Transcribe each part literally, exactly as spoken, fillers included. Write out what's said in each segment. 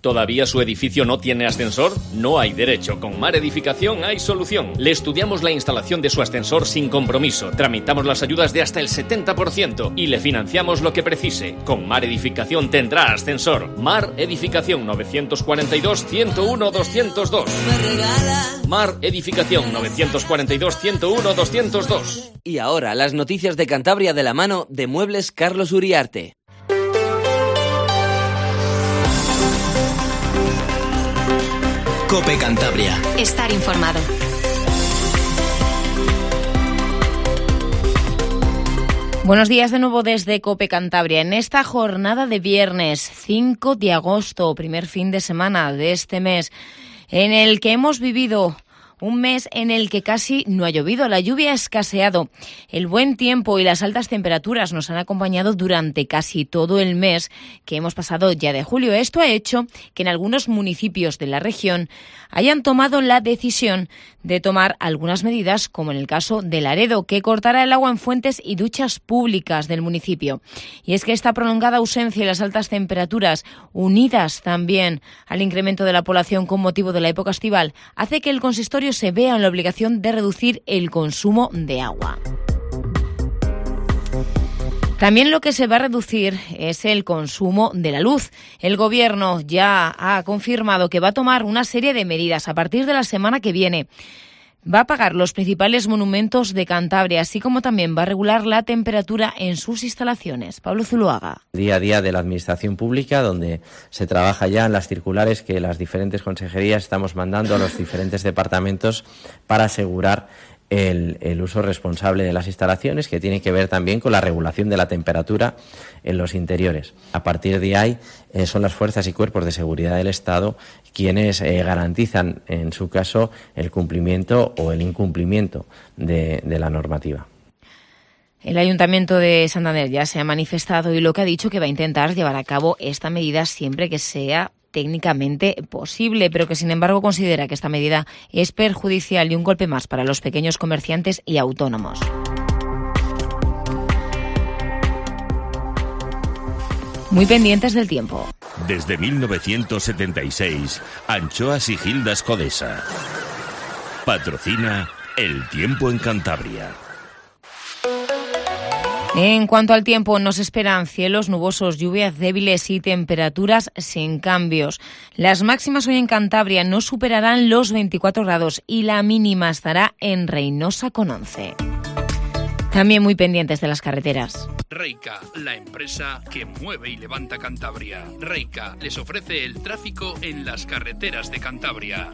¿Todavía su edificio no tiene ascensor? No hay derecho. Con Mar Edificación hay solución. Le estudiamos la instalación de su ascensor sin compromiso. Tramitamos las ayudas de hasta el setenta por ciento y le financiamos lo que precise. Con Mar Edificación tendrá ascensor. Mar Edificación novecientos cuarenta y dos, ciento uno, doscientos dos. Mar Edificación novecientos cuarenta y dos, ciento uno, doscientos dos. Y ahora las noticias de Cantabria de la mano de Muebles Carlos Uriarte. COPE Cantabria. Estar informado. Buenos días de nuevo desde COPE Cantabria. En esta jornada de viernes cinco de agosto, primer fin de semana de este mes, en el que hemos vivido un mes en el que casi no ha llovido, la lluvia ha escaseado. El buen tiempo y las altas temperaturas nos han acompañado durante casi todo el mes que hemos pasado ya de julio. Esto ha hecho que en algunos municipios de la región hayan tomado la decisión de tomar algunas medidas, como en el caso de Laredo, que cortará el agua en fuentes y duchas públicas del municipio. Y es que esta prolongada ausencia y las altas temperaturas, unidas también al incremento de la población con motivo de la época estival, hace que el consistorio se vea en la obligación de reducir el consumo de agua. También lo que se va a reducir es el consumo de la luz. El Gobierno ya ha confirmado que va a tomar una serie de medidas a partir de la semana que viene. Va a apagar los principales monumentos de Cantabria, así como también va a regular la temperatura en sus instalaciones. Pablo Zuluaga. Día a día de la Administración Pública, donde se trabaja ya en las circulares que las diferentes consejerías estamos mandando a los diferentes departamentos para asegurar El, el uso responsable de las instalaciones, que tiene que ver también con la regulación de la temperatura en los interiores. A partir de ahí eh, son las fuerzas y cuerpos de seguridad del Estado quienes eh, garantizan, en su caso, el cumplimiento o el incumplimiento de, de la normativa. El Ayuntamiento de Santander ya se ha manifestado y lo que ha dicho que va a intentar llevar a cabo esta medida siempre que sea técnicamente posible, pero que sin embargo considera que esta medida es perjudicial y un golpe más para los pequeños comerciantes y autónomos. Muy pendientes del tiempo. Desde mil novecientos setenta y seis, Anchoas y Gildas Codesa. Patrocina El Tiempo en Cantabria. En cuanto al tiempo, nos esperan cielos nubosos, lluvias débiles y temperaturas sin cambios. Las máximas hoy en Cantabria no superarán los veinticuatro grados y la mínima estará en Reinosa con once. También muy pendientes de las carreteras. Reica, la empresa que mueve y levanta Cantabria. Reica les ofrece el tráfico en las carreteras de Cantabria.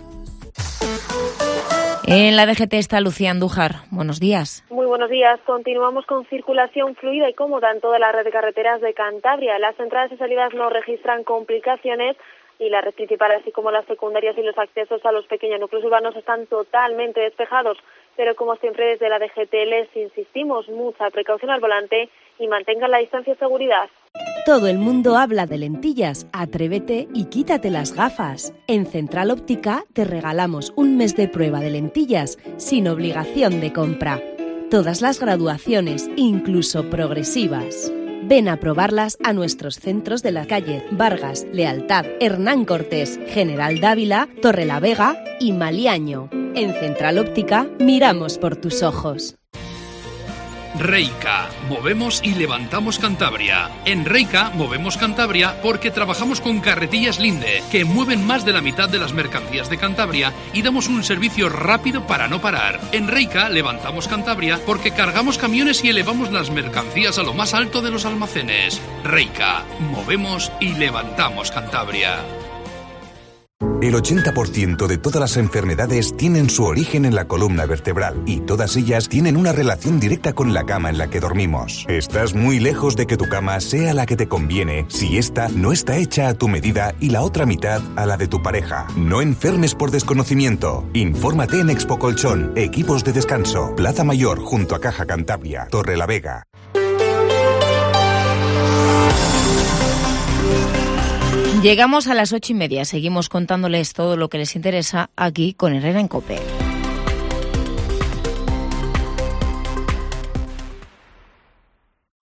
En la D G T está Lucía Andújar. Buenos días. Muy buenos días. Continuamos con circulación fluida y cómoda en toda la red de carreteras de Cantabria. Las entradas y salidas no registran complicaciones y la red principal, así como las secundarias y los accesos a los pequeños núcleos urbanos, están totalmente despejados. Pero como siempre desde la D G T les insistimos, mucha precaución al volante y mantengan la distancia de seguridad. Todo el mundo habla de lentillas. Atrévete y quítate las gafas. En Central Óptica te regalamos un mes de prueba de lentillas sin obligación de compra. Todas las graduaciones, incluso progresivas. Ven a probarlas a nuestros centros de la calle Vargas, Lealtad, Hernán Cortés, General Dávila, Torrelavega y Maliaño. En Central Óptica miramos por tus ojos. Reica, movemos y levantamos Cantabria. En Reica movemos Cantabria porque trabajamos con Carretillas Linde, que mueven más de la mitad de las mercancías de Cantabria y damos un servicio rápido para no parar. En Reica levantamos Cantabria porque cargamos camiones y elevamos las mercancías a lo más alto de los almacenes. Reica, movemos y levantamos Cantabria. El ochenta por ciento de todas las enfermedades tienen su origen en la columna vertebral y todas ellas tienen una relación directa con la cama en la que dormimos. Estás muy lejos de que tu cama sea la que te conviene si esta no está hecha a tu medida y la otra mitad a la de tu pareja. No enfermes por desconocimiento. Infórmate en Expo Colchón, Equipos de Descanso, Plaza Mayor junto a Caja Cantabria, Torrelavega. Llegamos a las ocho y media. Seguimos contándoles todo lo que les interesa aquí con Herrera en COPE.